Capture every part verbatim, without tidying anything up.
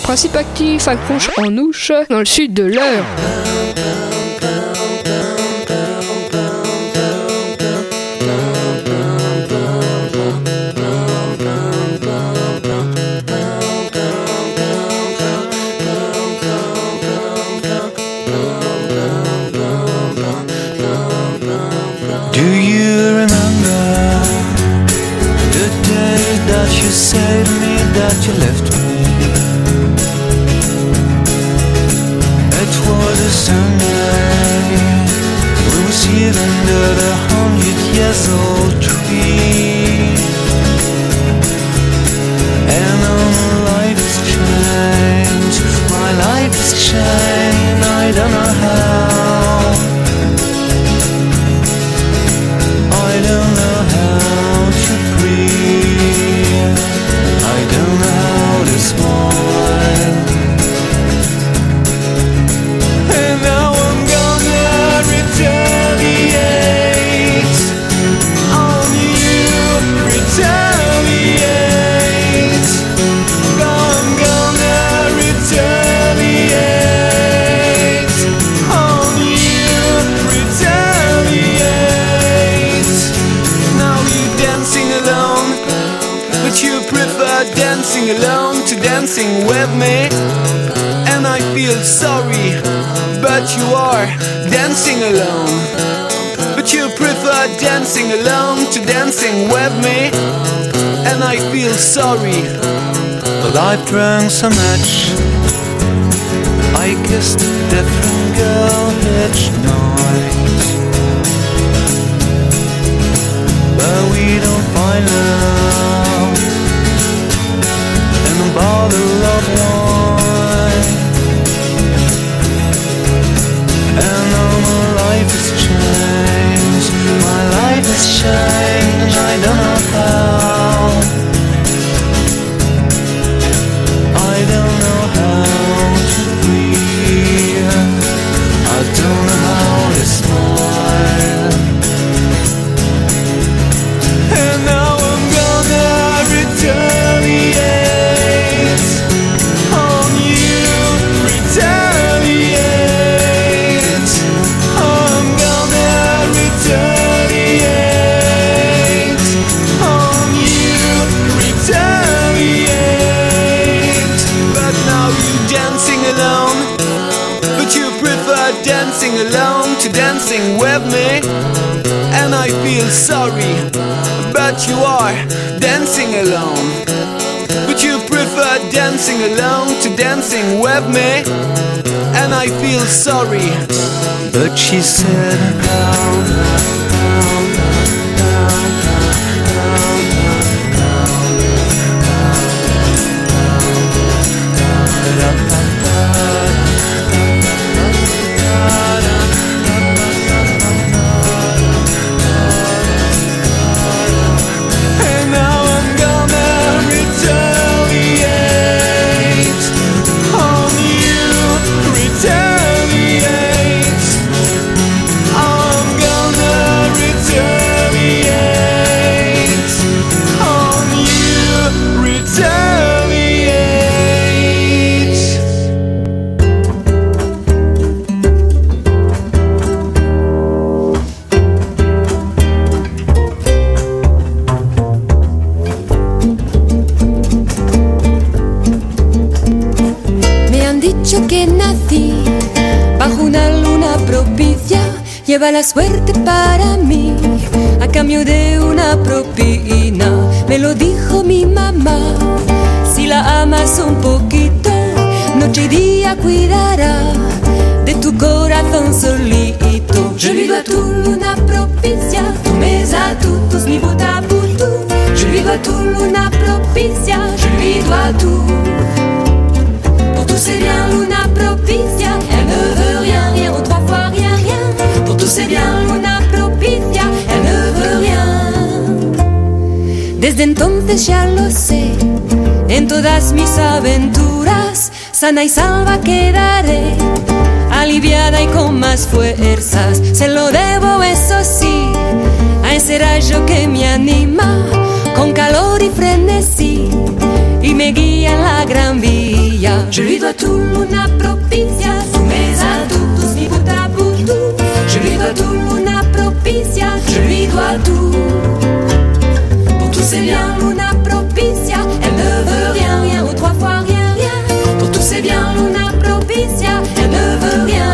principe actif accroche en ouche dans le sud de l'Eure. Do you remember the day that you said to me that you left me? It was a Sunday. We were sitting under the hundred years old tree, and all my life has changed. My life has changed. I don't know how. I don't know how to breathe. I don't know how to smile. And now I'm gonna retaliate on you, retaliate. I'm gonna retaliate on you, retaliate. Alone, but you prefer dancing alone to dancing with me. And I feel sorry, but you are dancing alone. But you prefer dancing alone to dancing with me. And I feel sorry, but I've drank so much. I kissed a different girl each night, but we don't find love in a bottle of wine. And all my life has changed. My life has changed. I don't know how. I don't know how to breathe. I don't know how to smile. And now I'm gonna retaliate on you, retaliate. I'm gonna retaliate on you, retaliate. But now you're dancing alone, but you prefer dancing alone to dancing with me. And I feel sorry, but you are dancing alone. But you prefer dancing alone to dancing with me. And I feel sorry, but she said how. Lleva la suerte para mí a cambio de una propina. Me lo dijo mi mamá. Si la amas un poquito, noche y día cuidará de tu corazón solito. Je lui dois tout una propicia, tous mes atouts, mi vota pour tout. Je lui dois tout una propicia, je lui dois tout. Pour tout c'est bien l'una propicia, elle ne veut rien, rien ou trois fois rien, rien. Pour tout c'est bien l'una propicia, elle ne veut rien. Desde entonces ya lo sé, en todas mis aventuras, sana y salva quedaré, aliviada y con más fuerzas. Se lo debo, eso sí, a ese rayo que me anima, con calor y frenesí, y me guía en la gran vía. Je lui dois tout, una propicia, tous mes atouts, tous mis bout à bout, tout. Je lui dois tout, una propicia, je lui dois tout. Pour tous ses biens, Luna propicia, elle ne veut rien, rien, ou trois fois rien, rien. Pour tous ses biens, Luna propicia, elle ne veut rien.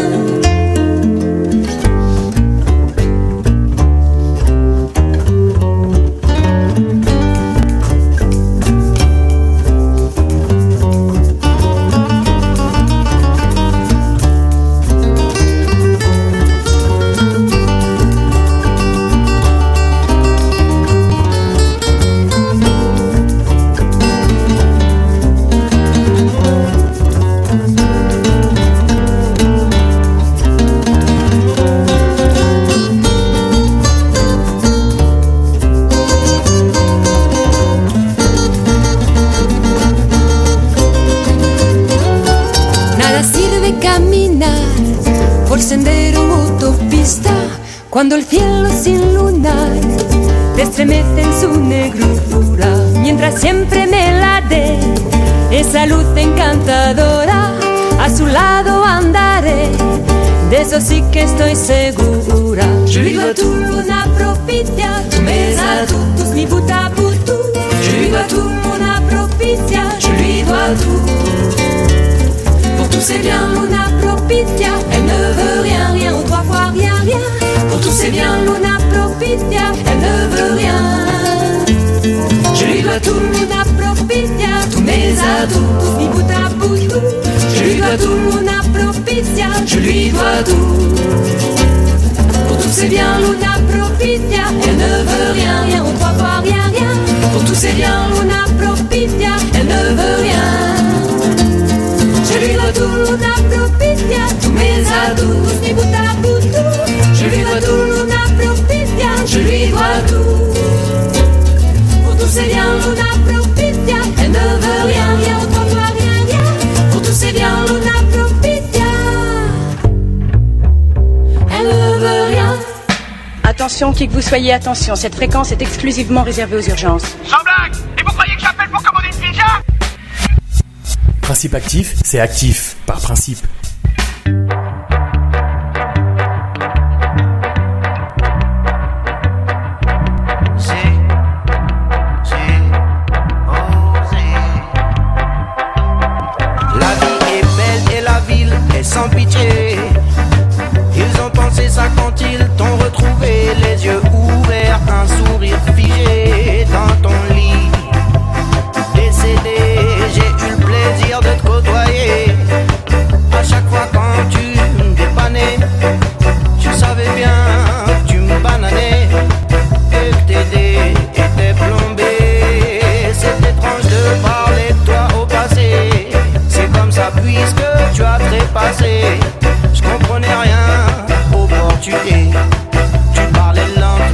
Cuando el cielo sin lunar te estremece en su negrura, mientras siempre me late esa luz encantadora, a su lado andaré, de eso sí que estoy segura. Je lui dois tout, una propicia, tous mes atouts, tous mis bout à bout, tout. Je lui dois tout, una propicia, je lui dois tout. Pour tous ses biens, Luna propicia, elle ne veut rien, rien, ou trois fois rien, rien. Pour tous ses biens, Luna propicia, elle ne veut rien. Je lui dois tout, Luna propicia, tous mes atouts, tous mis bout à bout, tout. Je lui dois tout, Luna propicia, je lui dois tout. Pour tous ses biens, Luna propicia, elle ne veut rien, rien, ou trois fois rien, rien. Pour tous ses biens, Luna propicia, elle ne veut rien. Je lui dois tout, Luna propicia, tous mes atouts, tous mis bout à bout, tout. Je lui dois tout, Luna propicia, je lui dois tout. Pour tous ses biens, Luna propicia, elle ne veut rien, rien, ou trois fois rien, rien. Pour tous ses biens, Luna propicia, elle ne veut rien. Attention, qui que vous soyez, attention, cette fréquence est exclusivement réservée aux urgences. Sans blague! Et vous croyez que j'appelle pour commander une pizza? Principe actif, c'est actif, par principe. Sans pitié, ils ont pensé ça quand ils t'ont retrouvé, les yeux ouverts, un sourire figé dans ton lit. Décédé, j'ai eu le plaisir de te côtoyer. À chaque fois quand tu me dépannais, tu savais bien que tu me bananais et que tes dés étaient plombés. C'est étrange de parler de toi au passé. C'est comme ça puisque tu as trépassé. Je comprenais rien au portugais. Tu parlais lentement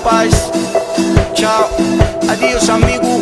paz. Chao, adiós amigo.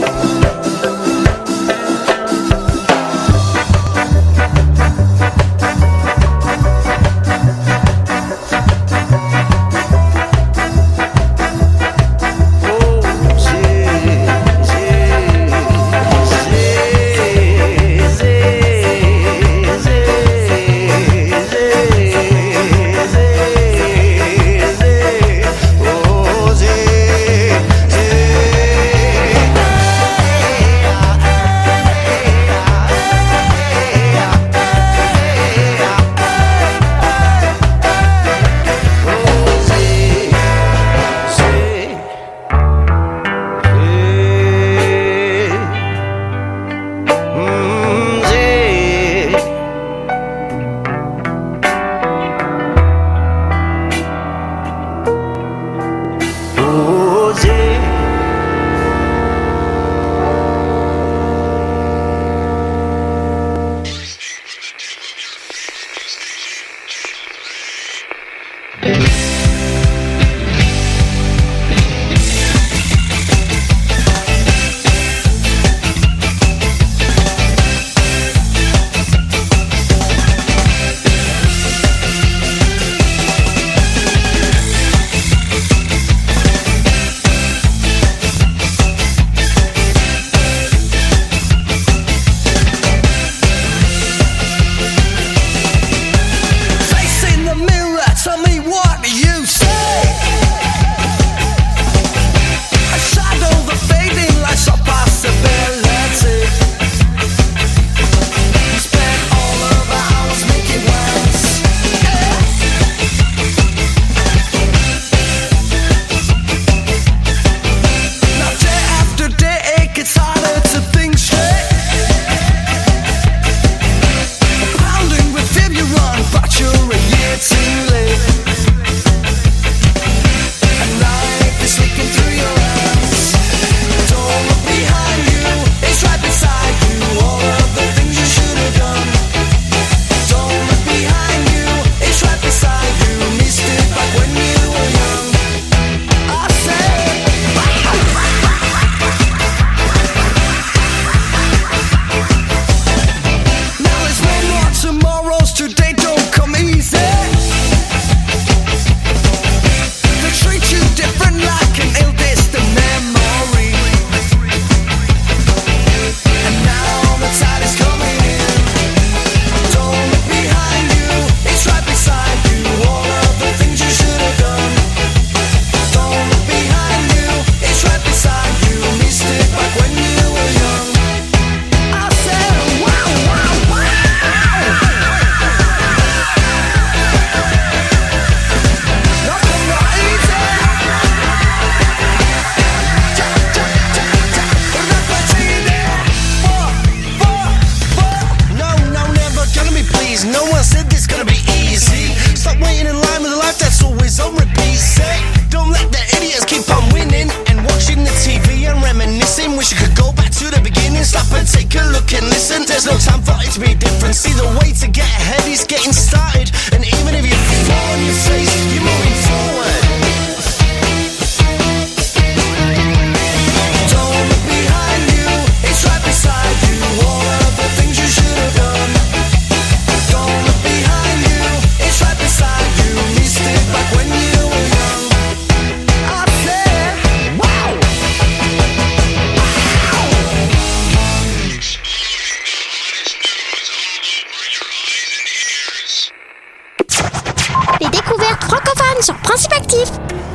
sur Principe Actif.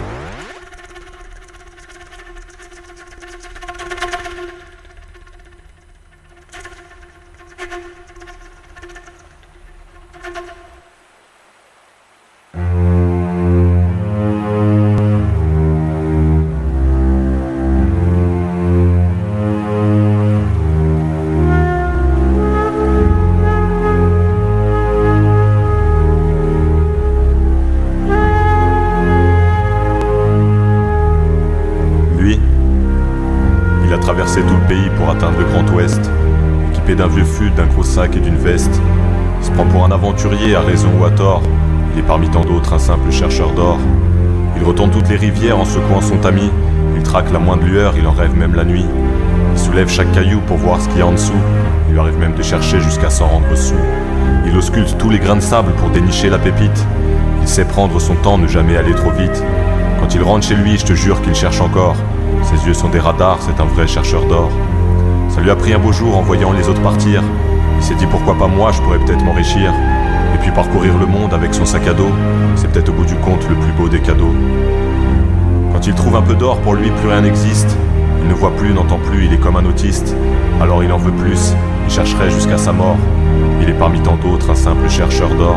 Traverser tout le pays pour atteindre le Grand Ouest, équipé d'un vieux fut, d'un gros sac et d'une veste. Il se prend pour un aventurier à raison ou à tort. Il est parmi tant d'autres un simple chercheur d'or. Il retourne toutes les rivières en secouant son tamis. Il traque la moindre lueur, il en rêve même la nuit. Il soulève chaque caillou pour voir ce qu'il y a en dessous. Il lui arrive même de chercher jusqu'à s'en rendre sourd. Il ausculte tous les grains de sable pour dénicher la pépite. Il sait prendre son temps, ne jamais aller trop vite. Quand il rentre chez lui, je te jure qu'il cherche encore. Ses yeux sont des radars, c'est un vrai chercheur d'or. Ça lui a pris un beau jour en voyant les autres partir. Il s'est dit pourquoi pas moi, je pourrais peut-être m'enrichir. Et puis parcourir le monde avec son sac à dos, c'est peut-être au bout du compte le plus beau des cadeaux. Quand il trouve un peu d'or, pour lui plus rien n'existe. Il ne voit plus, n'entend plus, il est comme un autiste. Alors il en veut plus, il chercherait jusqu'à sa mort. Il est parmi tant d'autres un simple chercheur d'or.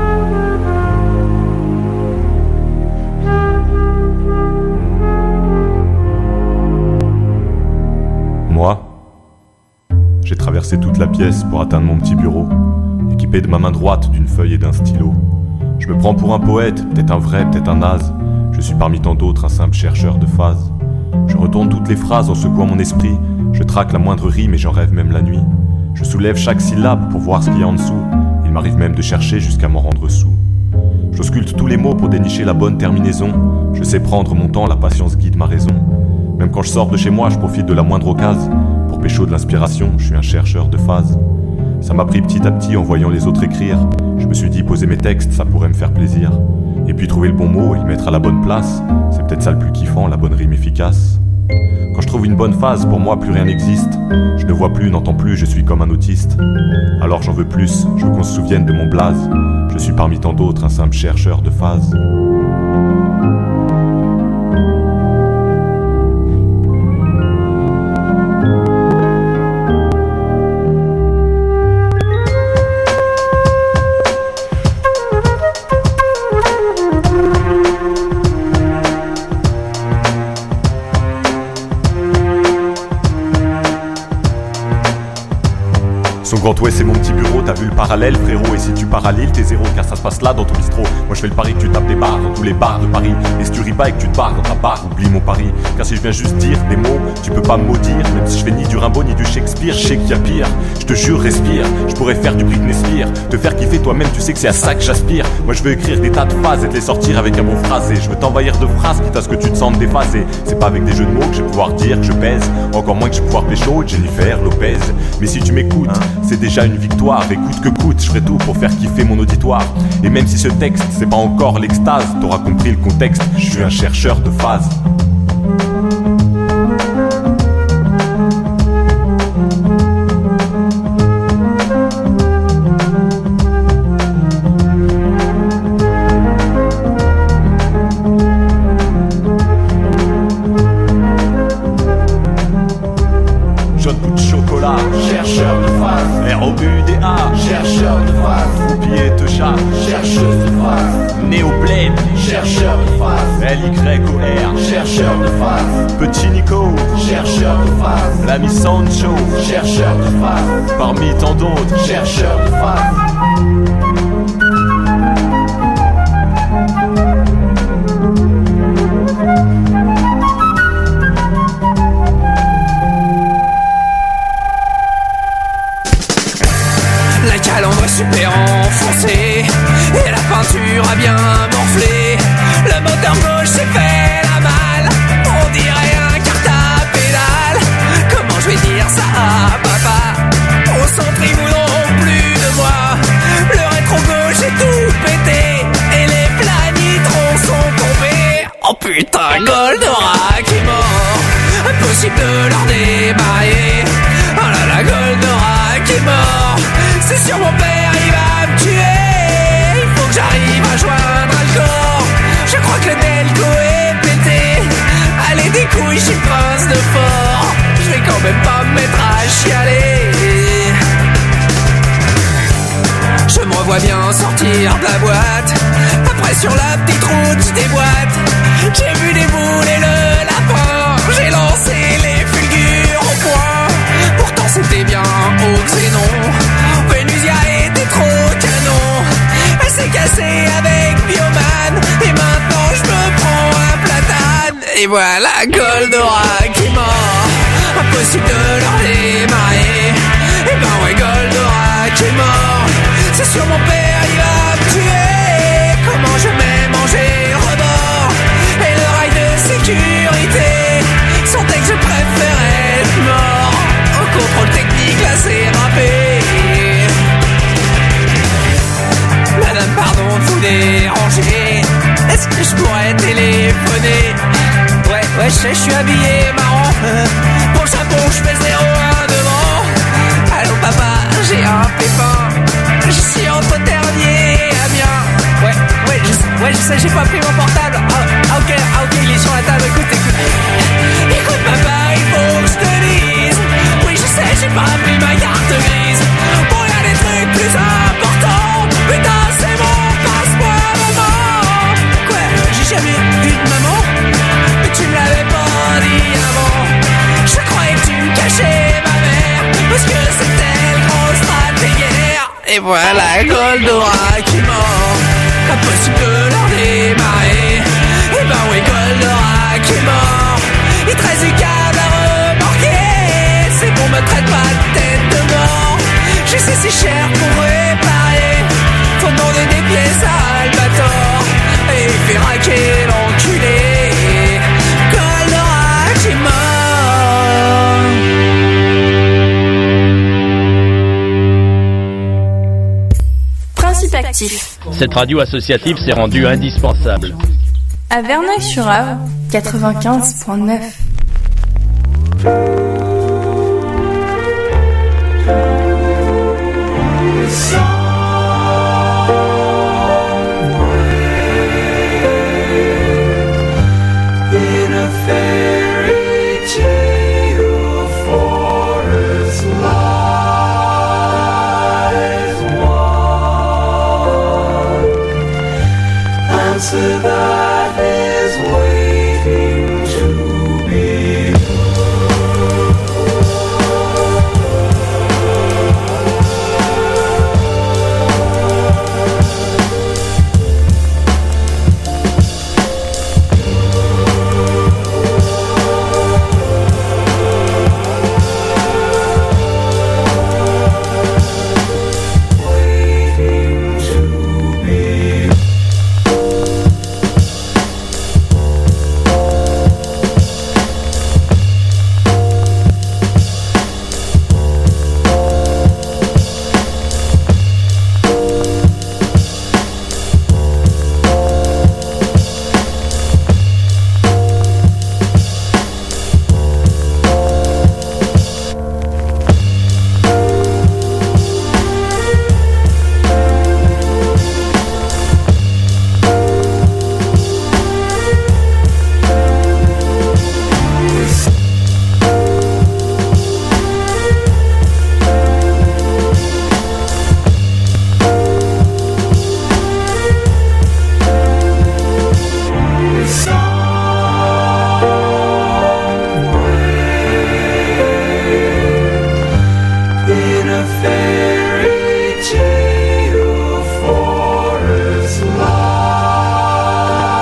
Moi, j'ai traversé toute la pièce pour atteindre mon petit bureau, équipé de ma main droite d'une feuille et d'un stylo. Je me prends pour un poète, peut-être un vrai, peut-être un naze. Je suis parmi tant d'autres un simple chercheur de phases. Je retourne toutes les phrases en secouant mon esprit. Je traque la moindre rime et j'en rêve même la nuit. Je soulève chaque syllabe pour voir ce qu'il y a en dessous. Il m'arrive même de chercher jusqu'à m'en rendre sourd. J'ausculte tous les mots pour dénicher la bonne terminaison. Je sais prendre mon temps, la patience guide ma raison. Même quand je sors de chez moi, je profite de la moindre occasion. Pour pécho de l'inspiration, je suis un chercheur de phases. Ça m'a pris petit à petit en voyant les autres écrire. Je me suis dit poser mes textes, ça pourrait me faire plaisir. Et puis trouver le bon mot et le mettre à la bonne place. C'est peut-être ça le plus kiffant, la bonne rime efficace. Quand je trouve une bonne phase, pour moi plus rien n'existe. Je ne vois plus, n'entends plus, je suis comme un autiste. Alors j'en veux plus, je veux qu'on se souvienne de mon blaze. Je suis parmi tant d'autres un simple chercheur de phases. Son grand ouest c'est mon petit bureau, t'as vu le parallèle frérot. Et si tu pars à Lille, t'es zéro car ça se passe là dans ton bistrot. Moi je fais le pari que tu tapes des barres dans tous les bars de Paris. Et si tu ris pas et que tu te barres dans ta barre, oublie mon pari. Car si je viens juste dire des mots, tu peux pas me maudire. Même si je fais ni du Rimbaud ni du Shakespeare, je sais qu'il y a pire. Je te jure, respire, je pourrais faire du Britney Spears. Te faire kiffer toi-même, tu sais que c'est à ça que j'aspire. Moi je veux écrire des tas de phases et te les sortir avec un bon phrasé. Je veux t'envahir de phrases quitte à ce que tu te sentes déphasé. C'est pas avec des jeux de mots que je vais pouvoir dire que je pèse. Encore moins que je vais pouvoir pécho Jennifer Lopez. Mais si tu m'écoutes, c'est déjà une victoire. Et coûte que coûte, je ferai tout pour faire kiffer mon auditoire. Et même si ce texte, c'est pas encore l'extase, t'auras compris le contexte, je suis un chercheur de phases. Jaune bout de chocolat, chercheur de phase. R O U D A, chercheur de phase. Oublier te chat, chercheuse de phase. Néo Blade, chercheur de phase. L Y O R, chercheur de phase. Petit Nico, chercheur de phase. L'ami Sancho, chercheur de phase. Parmi tant d'autres, chercheur de phase. Super enfoncé et la peinture a bien morflé. Le moteur gauche s'est fait la malle, on dirait un kart à pédale. Comment je vais dire ça à papa? Au centre ils voudront plus de moi. Le rétro gauche est tout pété et les planitrons sont tombés. Oh putain, Goldorak est mort, impossible de leur démarrer. Oh là là, Goldorak est mort, c'est sur mon père, il va me tuer. Il faut que j'arrive à joindre le corps. Je crois que le Delco est pété. Allez des couilles, je suis prince de fort. Je vais quand même pas me mettre à chialer. Je me revois bien sortir de la boîte. Après sur la petite route je déboîte. J'ai vu des boules et le lapin. J'ai lancé les fulgures au point. Pourtant c'était bien au xénon. Vénusia était trop canon. Elle s'est cassée avec Bioman. Et maintenant je me prends un platane. Et voilà Goldorak qui est mort. Impossible de leur démarrer. Et ben ouais, Goldorak est mort. C'est sur mon père, il va me tuer. Comment je m'ai mangé rebord. connais. Ouais, ouais, je sais, je suis habillé marrant. Pour le Japon, je fais zéro un devant. Allô papa, j'ai un pépin. Je suis entre Ternier et Amiens. Ouais, ouais, je, ouais, je sais, j'ai pas pris mon portable. Ah, ah, ok, ah, ok, il est sur la table. Écoute, écoute. Écoute papa, il faut que je te dise. Oui, je sais, j'ai pas pris ma carte grise. Bon, y'a des trucs plus importants. Putain, c'est mon passeport maman. Quoi, j'ai jamais eu de maman. Mais tu me l'avais pas dit avant. Je croyais que tu me cachais ma mère. Parce que c'était le grand stratégaire. Et voilà Goldorak qui mord. Impossible de leur démarrer. Et ben oui, Goldorak qui mort. Il te reste du câble à remorquer. C'est bon, me traite pas de tête de mort. Je sais si cher pour réparer. Faut demander des pièces à Albator. Et il fait raquer l'enculé. Goldorak qui mort. Actif. Cette radio associative s'est rendue indispensable. À Verneuil-sur-Avre, quatre-vingt-quinze virgule neuf. Answer that is waiting to be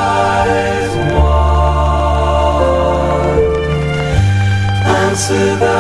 answer that